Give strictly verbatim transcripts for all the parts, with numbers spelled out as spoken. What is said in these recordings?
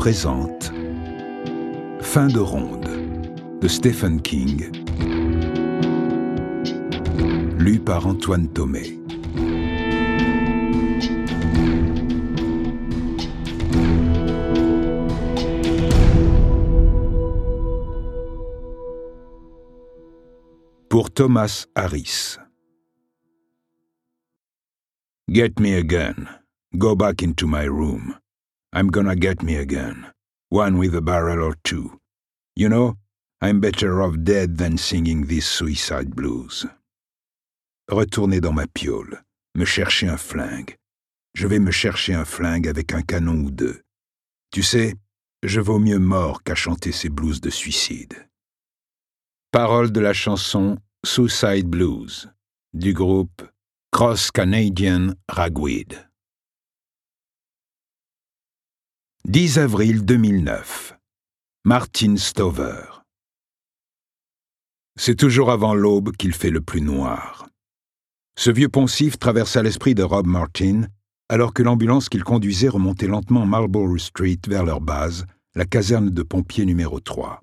présente Fin de ronde de Stephen King, lu par Antoine Thomé. Pour Thomas Harris. Get me a gun. Go back into my room. I'm gonna get me a gun. One with a barrel or two. You know, I'm better off dead than singing these suicide blues. Retourner dans ma piole, me chercher un flingue. Je vais me chercher un flingue avec un canon ou deux. Tu sais, je vaux mieux mort qu'à chanter ces blues de suicide. Paroles de la chanson Suicide Blues du groupe Cross Canadian Ragweed. dix avril deux mille neuf. Martin Stover. C'est toujours avant l'aube qu'il fait le plus noir. Ce vieux poncif traversa l'esprit de Rob Martin alors que l'ambulance qu'il conduisait remontait lentement Marlborough Street vers leur base, la caserne de pompiers numéro trois.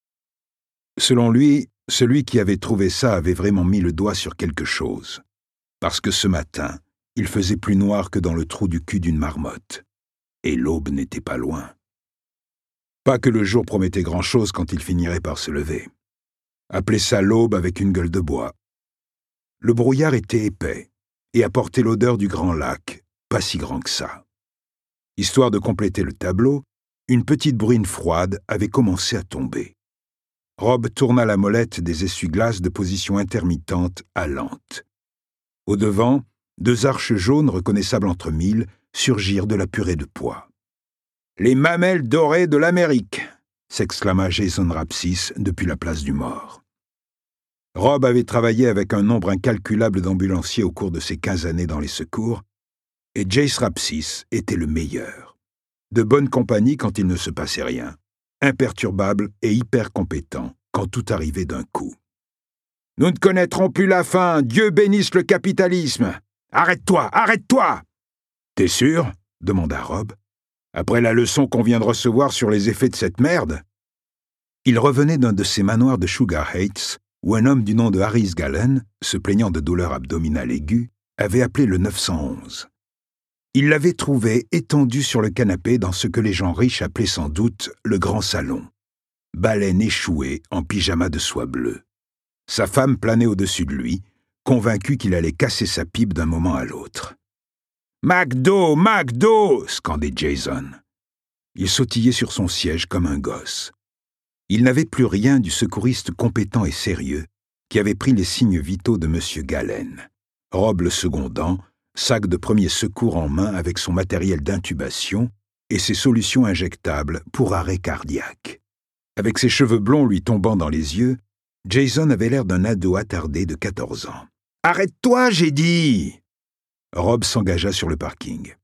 Selon lui, celui qui avait trouvé ça avait vraiment mis le doigt sur quelque chose. Parce que ce matin, il faisait plus noir que dans le trou du cul d'une marmotte. Et l'aube n'était pas loin. Pas que le jour promettait grand-chose quand il finirait par se lever. Appelez ça l'aube avec une gueule de bois. Le brouillard était épais et apportait l'odeur du grand lac, pas si grand que ça. Histoire de compléter le tableau, une petite bruine froide avait commencé à tomber. Rob tourna la molette des essuie-glaces de position intermittente à lente. Au-devant, deux arches jaunes reconnaissables entre mille surgirent de la purée de pois. « Les mamelles dorées de l'Amérique !» s'exclama Jason Rapsys depuis la place du mort. Rob avait travaillé avec un nombre incalculable d'ambulanciers au cours de ses quinze années dans les secours, et Jace Rapsys était le meilleur. De bonne compagnie quand il ne se passait rien, imperturbable et hyper compétent quand tout arrivait d'un coup. « Nous ne connaîtrons plus la fin, Dieu bénisse le capitalisme! Arrête-toi, arrête-toi !»« T'es sûr ?» demanda Rob. « Après la leçon qu'on vient de recevoir sur les effets de cette merde ?» Il revenait d'un de ces manoirs de Sugar Heights où un homme du nom de Harris Gallen, se plaignant de douleurs abdominales aiguës, avait appelé le neuf cent onze. Il l'avait trouvé étendu sur le canapé dans ce que les gens riches appelaient sans doute le grand salon. Baleine échouée en pyjama de soie bleue. Sa femme planait au-dessus de lui, convaincue qu'il allait casser sa pipe d'un moment à l'autre. « McDo, McDo !» scandait Jason. Il sautillait sur son siège comme un gosse. Il n'avait plus rien du secouriste compétent et sérieux qui avait pris les signes vitaux de M. Gallen. Rob le secondant, sac de premier secours en main avec son matériel d'intubation et ses solutions injectables pour arrêt cardiaque. Avec ses cheveux blonds lui tombant dans les yeux, Jason avait l'air d'un ado attardé de quatorze ans. « Arrête-toi, j'ai dit !» Rob s'engagea sur le parking.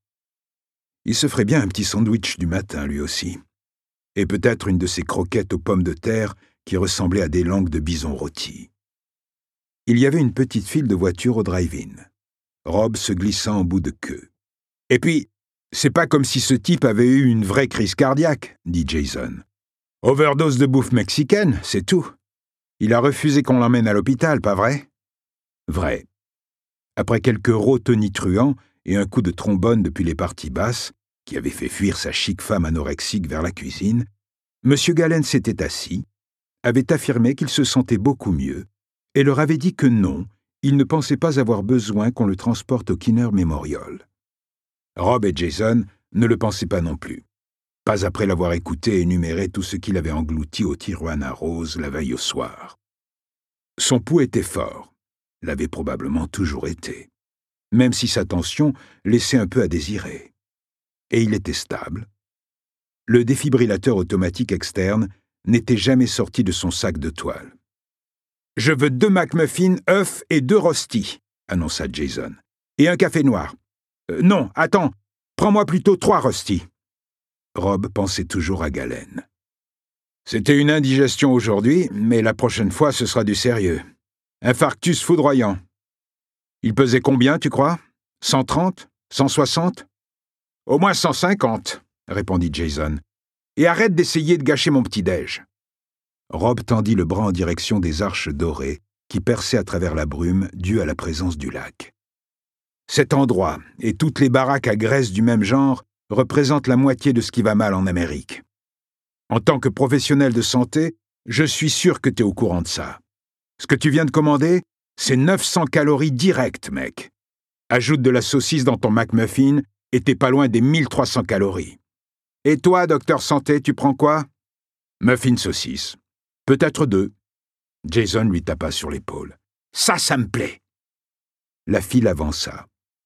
Il se ferait bien un petit sandwich du matin, lui aussi. Et peut-être une de ces croquettes aux pommes de terre qui ressemblaient à des langues de bison rôties. Il y avait une petite file de voitures au drive-in. Rob se glissant en bout de queue. « Et puis, c'est pas comme si ce type avait eu une vraie crise cardiaque, » dit Jason. « Overdose de bouffe mexicaine, c'est tout. Il a refusé qu'on l'emmène à l'hôpital, pas vrai? » Vrai. Après quelques rots tonitruants et un coup de trombone depuis les parties basses, qui avait fait fuir sa chic femme anorexique vers la cuisine, M. Gallen s'était assis, avait affirmé qu'il se sentait beaucoup mieux, et leur avait dit que non, il ne pensait pas avoir besoin qu'on le transporte au Kinner Memorial. Rob et Jason ne le pensaient pas non plus, pas après l'avoir écouté énumérer tout ce qu'il avait englouti au Tijuana Rose la veille au soir. Son pouls était fort, l'avait probablement toujours été, même si sa tension laissait un peu à désirer. Et il était stable. Le défibrillateur automatique externe n'était jamais sorti de son sac de toile. « Je veux deux McMuffins, œufs et deux rostis », annonça Jason. « Et un café noir. Euh, non, attends, prends-moi plutôt trois rostis. » Rob pensait toujours à Gallen. « C'était une indigestion aujourd'hui, mais la prochaine fois, ce sera du sérieux. Infarctus foudroyant. Il pesait combien, tu crois? cent trente? cent soixante? Au moins cent cinquante, répondit Jason. et arrête d'essayer de gâcher mon petit-déj. » Rob tendit le bras en direction des arches dorées qui perçaient à travers la brume due à la présence du lac. « Cet endroit et toutes les baraques à graisse du même genre représentent la moitié de ce qui va mal en Amérique. En tant que professionnel de santé, je suis sûr que tu es au courant de ça. Ce que tu viens de commander, c'est neuf cents calories directes, mec. Ajoute de la saucisse dans ton McMuffin et t'es pas loin des mille trois cents calories. Et toi, docteur santé, tu prends quoi? Muffin saucisse. Peut-être deux. Jason lui tapa sur l'épaule. Ça, ça me plaît. La file avança.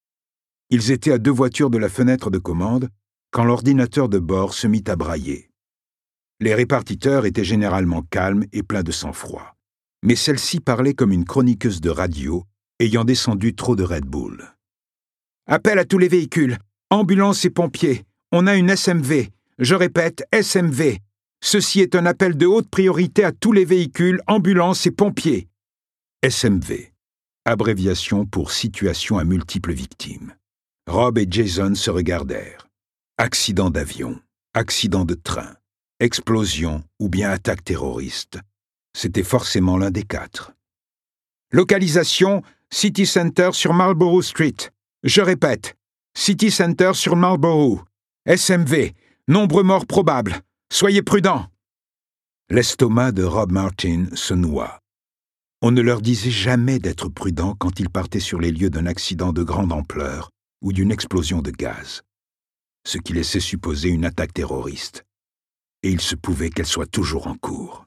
Ils étaient à deux voitures de la fenêtre de commande quand l'ordinateur de bord se mit à brailler. Les répartiteurs étaient généralement calmes et pleins de sang-froid. Mais celle-ci parlait comme une chroniqueuse de radio, ayant descendu trop de Red Bull. « Appel à tous les véhicules, ambulances et pompiers. On a une S M V. Je répète, S M V. Ceci est un appel de haute priorité à tous les véhicules, ambulances et pompiers. » S M V, abréviation pour situation à multiples victimes. Rob et Jason se regardèrent. Accident d'avion, accident de train, explosion ou bien attaque terroriste. C'était forcément l'un des quatre. Localisation, City Center sur Marlborough Street. Je répète, City Center sur Marlborough. S M V, nombre morts probables. Soyez prudents. L'estomac de Rob Martin se noua. On ne leur disait jamais d'être prudents quand ils partaient sur les lieux d'un accident de grande ampleur ou d'une explosion de gaz, ce qui laissait supposer une attaque terroriste. Et il se pouvait qu'elle soit toujours en cours.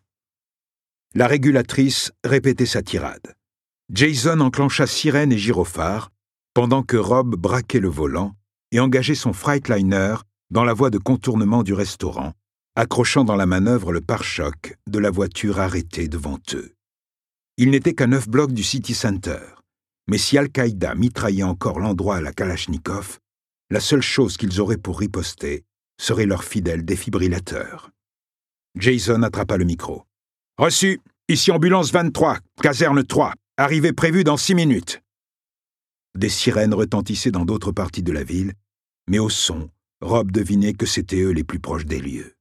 La régulatrice répétait sa tirade. Jason enclencha sirène et gyrophare, pendant que Rob braquait le volant et engageait son Freightliner dans la voie de contournement du restaurant, accrochant dans la manœuvre le pare-choc de la voiture arrêtée devant eux. Il n'était qu'à neuf blocs du City Center, mais si Al-Qaïda mitraillait encore l'endroit à la Kalachnikov, la seule chose qu'ils auraient pour riposter serait leur fidèle défibrillateur. Jason attrapa le micro. « Reçu, ici ambulance vingt-trois, caserne trois, arrivée prévue dans six minutes. » Des sirènes retentissaient dans d'autres parties de la ville, mais au son, Rob devinait que c'étaient eux les plus proches des lieux.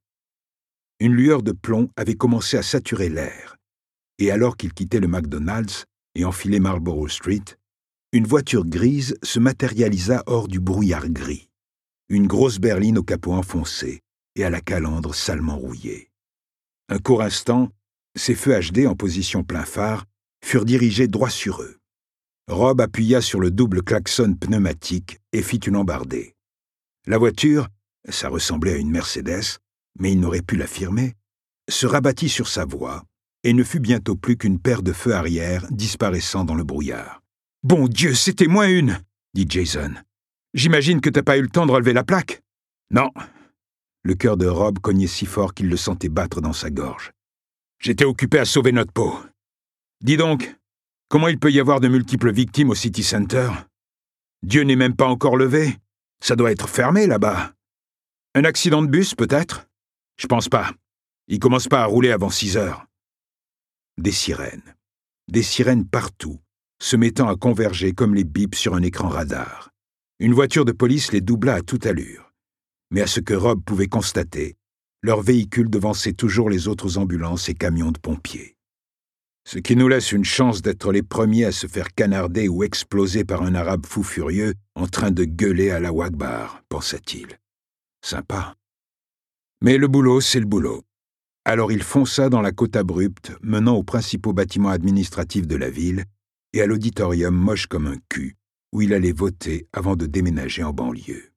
Une lueur de plomb avait commencé à saturer l'air, et alors qu'ils quittaient le McDonald's et enfilaient Marlborough Street, une voiture grise se matérialisa hors du brouillard gris. Une grosse berline au capot enfoncé et à la calandre salement rouillée. Un court instant, ses feux H D en position plein phare furent dirigés droit sur eux. Rob appuya sur le double klaxon pneumatique et fit une embardée. La voiture, ça ressemblait à une Mercedes, mais il n'aurait pu l'affirmer, se rabattit sur sa voie et ne fut bientôt plus qu'une paire de feux arrière disparaissant dans le brouillard. « Bon Dieu, c'était moins une !» dit Jason. « J'imagine que t'as pas eu le temps de relever la plaque ?»« Non. » Le cœur de Rob cognait si fort qu'il le sentait battre dans sa gorge. « J'étais occupé à sauver notre peau. Dis donc, comment il peut y avoir de multiples victimes au City Center? Dieu n'est même pas encore levé. Ça doit être fermé là-bas. Un accident de bus, peut-être? Je pense pas. Il commence pas à rouler avant six heures. » Des sirènes. Des sirènes partout, se mettant à converger comme les bips sur un écran radar. Une voiture de police les doubla à toute allure. Mais à ce que Rob pouvait constater, leur véhicule devançait toujours les autres ambulances et camions de pompiers. Ce qui nous laisse une chance d'être les premiers à se faire canarder ou exploser par un arabe fou furieux en train de gueuler à la Wagbar, pensa-t-il. Sympa. Mais le boulot, c'est le boulot. Alors il fonça dans la côte abrupte menant aux principaux bâtiments administratifs de la ville et à l'auditorium moche comme un cul, où il allait voter avant de déménager en banlieue.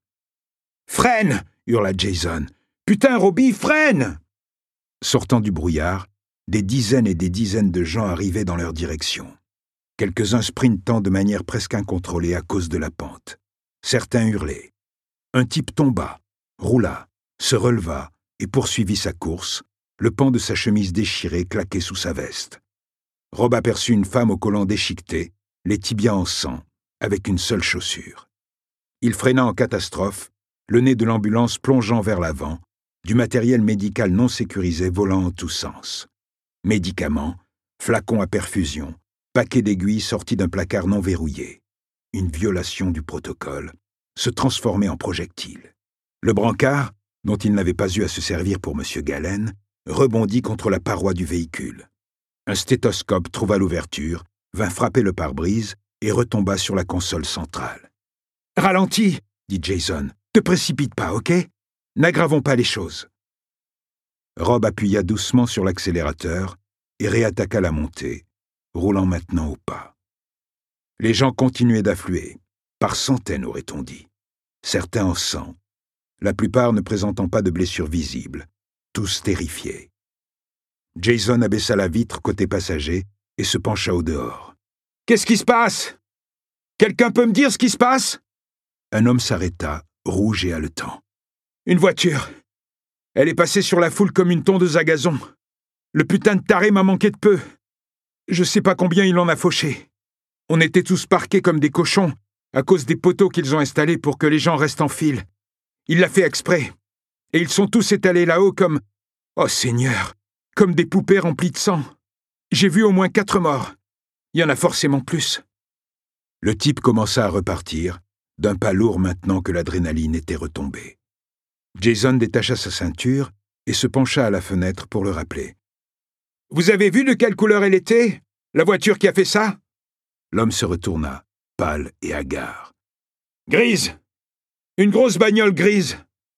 « Freine !» hurla Jason. « Putain, Robbie, freine !» Sortant du brouillard, des dizaines et des dizaines de gens arrivaient dans leur direction. Quelques-uns sprintant de manière presque incontrôlée à cause de la pente. Certains hurlaient. Un type tomba, roula, se releva et poursuivit sa course, le pan de sa chemise déchirée claqué sous sa veste. Rob aperçut une femme au collant déchiqueté, les tibias en sang, avec une seule chaussure. Il freina en catastrophe, le nez de l'ambulance plongeant vers l'avant, du matériel médical non sécurisé volant en tous sens. Médicaments, flacons à perfusion, paquets d'aiguilles sortis d'un placard non verrouillé. Une violation du protocole, se transformait en projectile. Le brancard, dont il n'avait pas eu à se servir pour M. Galen, rebondit contre la paroi du véhicule. Un stéthoscope trouva l'ouverture, vint frapper le pare-brise et retomba sur la console centrale. « Ralentis !» dit Jason. « Te précipite pas, ok? N'aggravons pas les choses. » Rob appuya doucement sur l'accélérateur et réattaqua la montée, roulant maintenant au pas. Les gens continuaient d'affluer, par centaines aurait-on dit. Certains en sang, la plupart ne présentant pas de blessures visibles, tous terrifiés. Jason abaissa la vitre côté passager et se pencha au dehors. « Qu'est-ce qui se passe? Quelqu'un peut me dire ce qui se passe ?» Un homme s'arrêta, rouge et haletant. « Une voiture. Elle est passée sur la foule comme une tondeuse à gazon. Le putain de taré m'a manqué de peu. Je sais pas combien il en a fauché. On était tous parqués comme des cochons à cause des poteaux qu'ils ont installés pour que les gens restent en file. Il l'a fait exprès. Et ils sont tous étalés là-haut comme... Oh Seigneur, comme des poupées remplies de sang. J'ai vu au moins quatre morts. Il y en a forcément plus. » Le type commença à repartir, d'un pas lourd maintenant que l'adrénaline était retombée. Jason détacha sa ceinture et se pencha à la fenêtre pour le rappeler. « Vous avez vu de quelle couleur elle était, la voiture qui a fait ça ?» L'homme se retourna, pâle et hagard. « Grise. Une grosse bagnole grise. »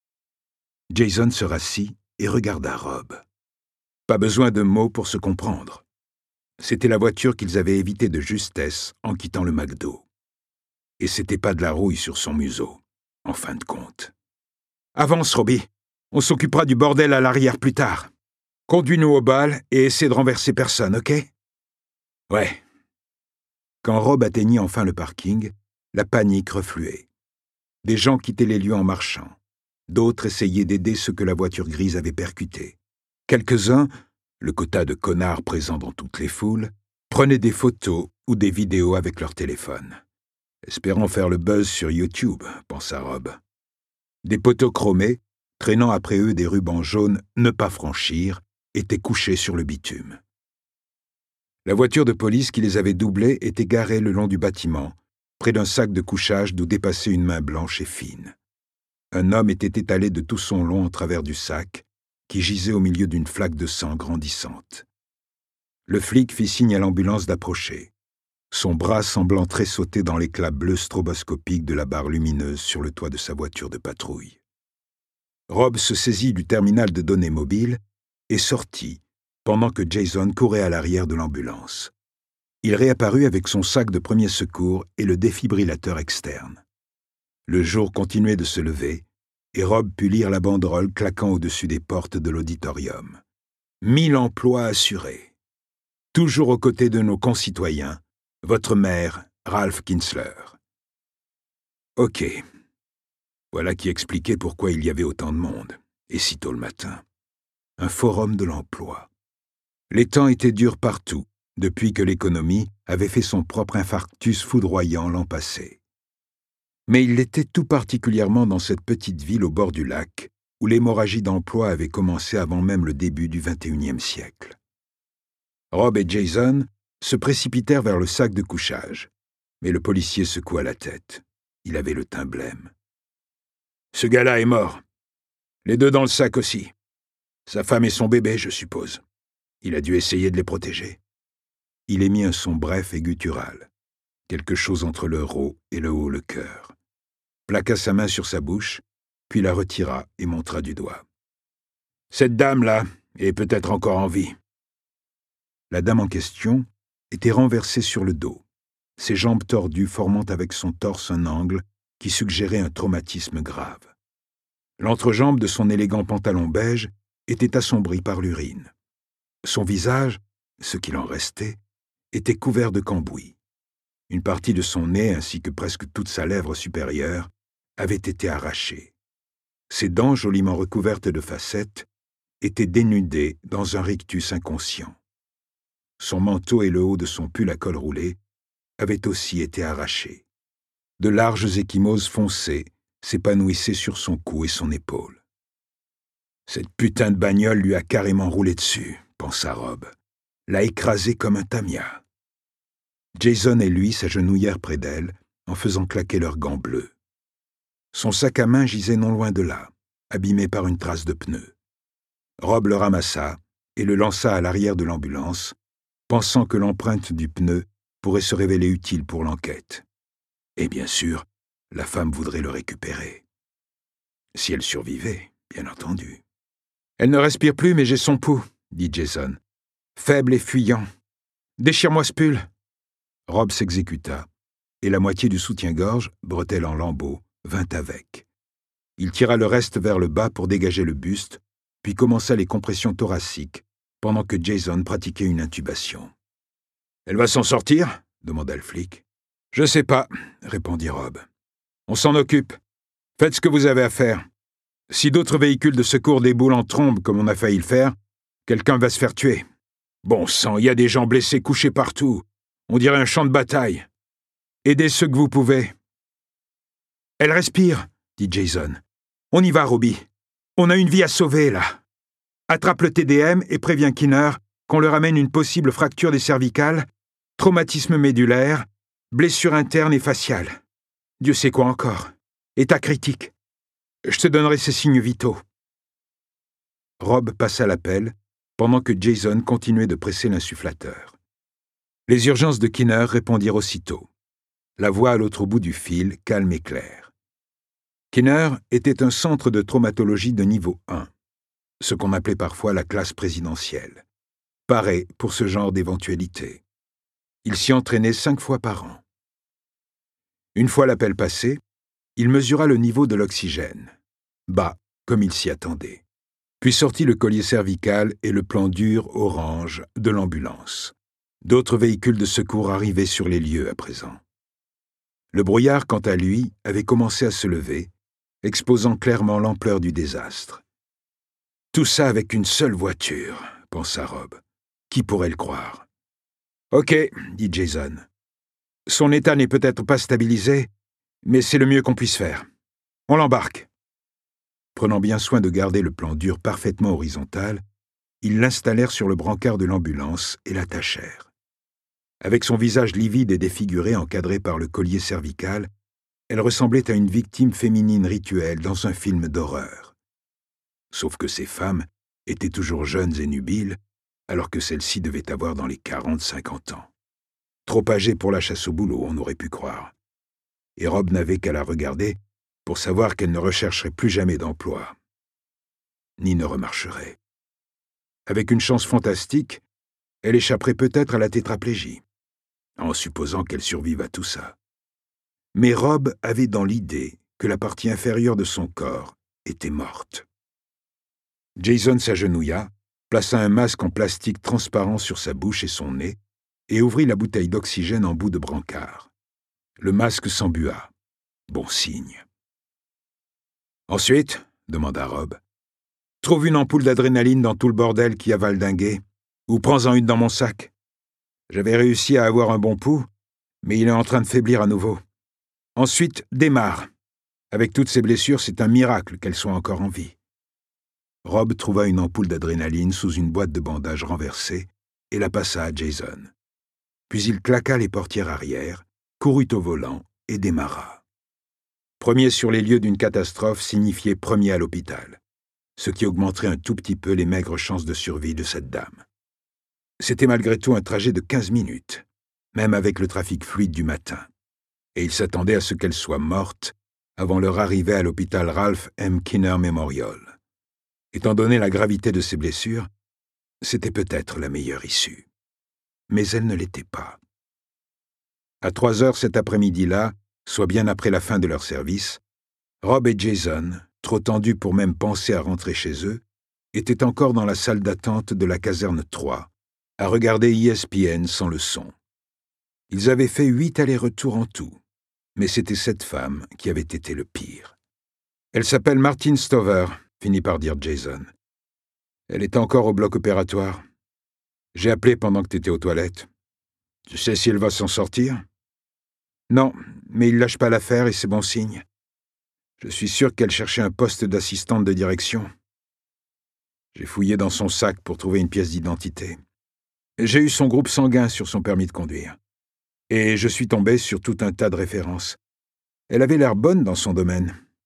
Jason se rassit et regarda Rob. Pas besoin de mots pour se comprendre. C'était la voiture qu'ils avaient évitée de justesse en quittant le McDo. Et c'était pas de la rouille sur son museau, en fin de compte. « Avance, Robbie. On s'occupera du bordel à l'arrière plus tard. Conduis-nous au bal et essaie de renverser personne, ok? » « Ouais. » Quand Rob atteignit enfin le parking, la panique refluait. Des gens quittaient les lieux en marchant. D'autres essayaient d'aider ceux que la voiture grise avait percutés. Quelques-uns, le quota de connards présents dans toutes les foules, prenaient des photos ou des vidéos avec leur téléphone. Espérant faire le buzz sur YouTube, pensa Rob. Des poteaux chromés, traînant après eux des rubans jaunes « Ne pas franchir », étaient couchés sur le bitume. La voiture de police qui les avait doublés était garée le long du bâtiment, près d'un sac de couchage d'où dépassait une main blanche et fine. Un homme était étalé de tout son long en travers du sac, qui gisait au milieu d'une flaque de sang grandissante. Le flic fit signe à l'ambulance d'approcher, son bras semblant tressauter dans l'éclat bleu stroboscopique de la barre lumineuse sur le toit de sa voiture de patrouille. Rob se saisit du terminal de données mobile et sortit, pendant que Jason courait à l'arrière de l'ambulance. Il réapparut avec son sac de premiers secours et le défibrillateur externe. Le jour continuait de se lever, et Rob put lire la banderole claquant au-dessus des portes de l'auditorium. « Mille emplois assurés. Toujours aux côtés de nos concitoyens, votre maire, Ralph Kinsler. » Ok. Voilà qui expliquait pourquoi il y avait autant de monde, et si tôt le matin. Un forum de l'emploi. Les temps étaient durs partout, depuis que l'économie avait fait son propre infarctus foudroyant l'an passé. Mais il l'était tout particulièrement dans cette petite ville au bord du lac, où l'hémorragie d'emploi avait commencé avant même le début du vingt et unième siècle. Rob et Jason se précipitèrent vers le sac de couchage, mais le policier secoua la tête. Il avait le teint blême. « Ce gars-là est mort. Les deux dans le sac aussi. Sa femme et son bébé, je suppose. Il a dû essayer de les protéger. » Il émit un son bref et guttural, quelque chose entre le rot et le haut-le-cœur. Plaqua sa main sur sa bouche, puis la retira et montra du doigt. « Cette dame-là est peut-être encore en vie. » La dame en question était renversée sur le dos, ses jambes tordues formant avec son torse un angle qui suggérait un traumatisme grave. L'entrejambe de son élégant pantalon beige était assombrie par l'urine. Son visage, ce qu'il en restait, était couvert de cambouis. Une partie de son nez ainsi que presque toute sa lèvre supérieure avait été arrachée. Ses dents, joliment recouvertes de facettes, étaient dénudées dans un rictus inconscient. Son manteau et le haut de son pull à col roulé avaient aussi été arrachés. De larges ecchymoses foncées s'épanouissaient sur son cou et son épaule. « Cette putain de bagnole lui a carrément roulé dessus », pensa Rob. « L'a écrasé comme un tamia. » Jason et lui s'agenouillèrent près d'elle en faisant claquer leurs gants bleus. Son sac à main gisait non loin de là, abîmé par une trace de pneu. Rob le ramassa et le lança à l'arrière de l'ambulance, pensant que l'empreinte du pneu pourrait se révéler utile pour l'enquête. Et bien sûr, la femme voudrait le récupérer. Si elle survivait, bien entendu. « Elle ne respire plus, mais j'ai son pouls, » dit Jason. « Faible et fuyant. Déchire-moi ce pull. » Rob s'exécuta, et la moitié du soutien-gorge, bretelle en lambeaux, vint avec. Il tira le reste vers le bas pour dégager le buste, puis commença les compressions thoraciques, pendant que Jason pratiquait une intubation. « Elle va s'en sortir ?» demanda le flic. « Je sais pas, » répondit Rob. « On s'en occupe. Faites ce que vous avez à faire. Si d'autres véhicules de secours déboulent en trombe comme on a failli le faire, quelqu'un va se faire tuer. Bon sang, il y a des gens blessés couchés partout. On dirait un champ de bataille. Aidez ceux que vous pouvez. »« Elle respire, » dit Jason. « On y va, Robbie. On a une vie à sauver, là. Attrape le T D M et préviens Kinner qu'on leur amène une possible fracture des cervicales, traumatisme médulaire, blessure interne et faciale. Dieu sait quoi encore. État critique. Je te donnerai ces signes vitaux. » Rob passa l'appel, pendant que Jason continuait de presser l'insufflateur. Les urgences de Kinner répondirent aussitôt. La voix à l'autre bout du fil, calme et claire. Kinner était un centre de traumatologie de niveau un, ce qu'on appelait parfois la classe présidentielle. Paré pour ce genre d'éventualité. Il s'y entraînait cinq fois par an. Une fois l'appel passé, il mesura le niveau de l'oxygène, bas comme il s'y attendait, puis sortit le collier cervical et le plan dur orange de l'ambulance. D'autres véhicules de secours arrivaient sur les lieux à présent. Le brouillard, quant à lui, avait commencé à se lever, exposant clairement l'ampleur du désastre. « Tout ça avec une seule voiture, » pensa Rob. « Qui pourrait le croire ?»« Ok, » dit Jason. « Son état n'est peut-être pas stabilisé, mais c'est le mieux qu'on puisse faire. On l'embarque. » Prenant bien soin de garder le plan dur parfaitement horizontal, ils l'installèrent sur le brancard de l'ambulance et l'attachèrent. Avec son visage livide et défiguré encadré par le collier cervical, elle ressemblait à une victime féminine rituelle dans un film d'horreur. Sauf que ces femmes étaient toujours jeunes et nubiles, alors que celle-ci devait avoir dans les quarante à cinquante ans. Trop âgée pour la chasse au boulot, on aurait pu croire. Et Rob n'avait qu'à la regarder pour savoir qu'elle ne rechercherait plus jamais d'emploi, ni ne remarcherait. Avec une chance fantastique, elle échapperait peut-être à la tétraplégie, en supposant qu'elle survive à tout ça. Mais Rob avait dans l'idée que la partie inférieure de son corps était morte. Jason s'agenouilla, plaça un masque en plastique transparent sur sa bouche et son nez, et ouvrit la bouteille d'oxygène en bout de brancard. Le masque s'embua. Bon signe. « Ensuite, » demanda Rob, « trouve une ampoule d'adrénaline dans tout le bordel qui a valdingué, ou prends-en une dans mon sac. J'avais réussi à avoir un bon pouls, mais il est en train de faiblir à nouveau. Ensuite, démarre. Avec toutes ces blessures, c'est un miracle qu'elle soit encore en vie. » Rob trouva une ampoule d'adrénaline sous une boîte de bandages renversée et la passa à Jason. Puis il claqua les portières arrière, courut au volant et démarra. Premier sur les lieux d'une catastrophe signifiait premier à l'hôpital, ce qui augmenterait un tout petit peu les maigres chances de survie de cette dame. C'était malgré tout un trajet de quinze minutes, même avec le trafic fluide du matin, et il s'attendait à ce qu'elle soit morte avant leur arrivée à l'hôpital Ralph M. Kinner Memorial. Étant donné la gravité de ses blessures, c'était peut-être la meilleure issue. Mais elle ne l'était pas. À trois heures cet après-midi-là, soit bien après la fin de leur service, Rob et Jason, trop tendus pour même penser à rentrer chez eux, étaient encore dans la salle d'attente de la caserne trois, à regarder E S P N sans le son. Ils avaient fait huit allers-retours en tout, mais c'était cette femme qui avait été le pire. « Elle s'appelle Martine Stover », finit par dire Jason. « Elle est encore au bloc opératoire. J'ai appelé pendant que tu étais aux toilettes. Tu sais si elle va s'en sortir ? » ?»« Non, mais il lâche pas l'affaire et c'est bon signe. Je suis sûr qu'elle cherchait un poste d'assistante de direction. J'ai fouillé dans son sac pour trouver une pièce d'identité. J'ai eu son groupe sanguin sur son permis de conduire. Et je suis tombé sur tout un tas de références. Elle avait l'air bonne dans son domaine.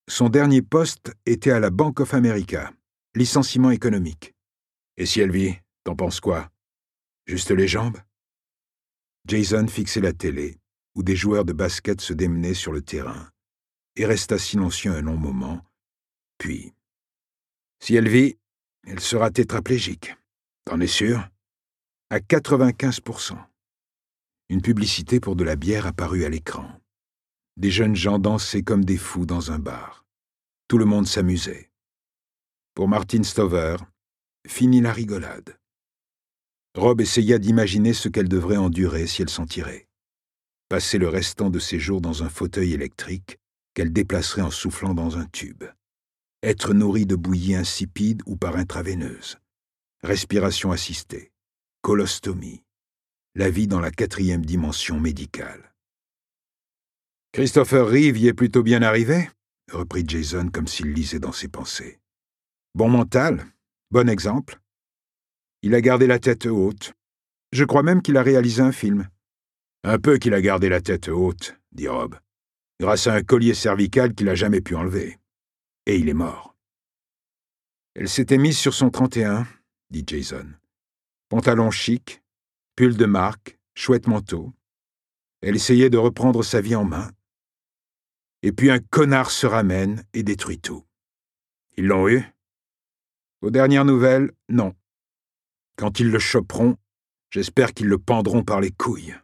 Son dernier poste était à la Bank of America, licenciement économique. Et si elle vit, t'en penses quoi? Juste les jambes? Jason fixait la télé, où des joueurs de basket se démenaient sur le terrain, et resta silencieux un long moment, puis... Si elle vit, elle sera tétraplégique. T'en es sûr? À quatre-vingt-quinze pour cent. Une publicité pour de la bière apparut à l'écran. Des jeunes gens dansaient comme des fous dans un bar. Tout le monde s'amusait. Pour Martin Stover, fini la rigolade. Rob essaya d'imaginer ce qu'elle devrait endurer si elle s'en tirait. Passer le restant de ses jours dans un fauteuil électrique qu'elle déplacerait en soufflant dans un tube. Être nourrie de bouillie insipide ou par intraveineuse. Respiration assistée. Colostomie. La vie dans la quatrième dimension médicale. Christopher Reeve y est plutôt bien arrivé, reprit Jason comme s'il lisait dans ses pensées. Bon mental, bon exemple. Il a gardé la tête haute. Je crois même qu'il a réalisé un film. Un peu qu'il a gardé la tête haute, dit Rob, grâce à un collier cervical qu'il n'a jamais pu enlever. Et il est mort. Elle s'était mise sur son trente et un, dit Jason. Pantalon chic, pull de marque, chouette manteau. Elle essayait de reprendre sa vie en main. Et puis un connard se ramène et détruit tout. Ils l'ont eu? Aux dernières nouvelles, non. Quand ils le choperont, j'espère qu'ils le pendront par les couilles.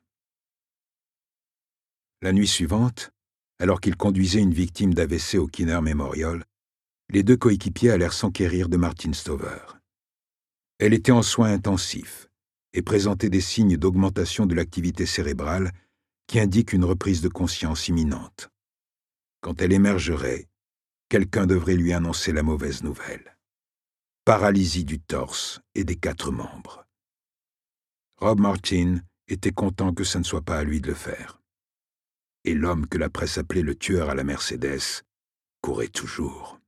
La nuit suivante, alors qu'il conduisait une victime d'A V C au Kinner Memorial, les deux coéquipiers allèrent s'enquérir de Martin Stover. Elle était en soins intensifs et présentait des signes d'augmentation de l'activité cérébrale qui indiquent une reprise de conscience imminente. Quand elle émergerait, quelqu'un devrait lui annoncer la mauvaise nouvelle. Paralysie du torse et des quatre membres. Rob Martin était content que ce ne soit pas à lui de le faire. Et l'homme que la presse appelait le tueur à la Mercedes courait toujours.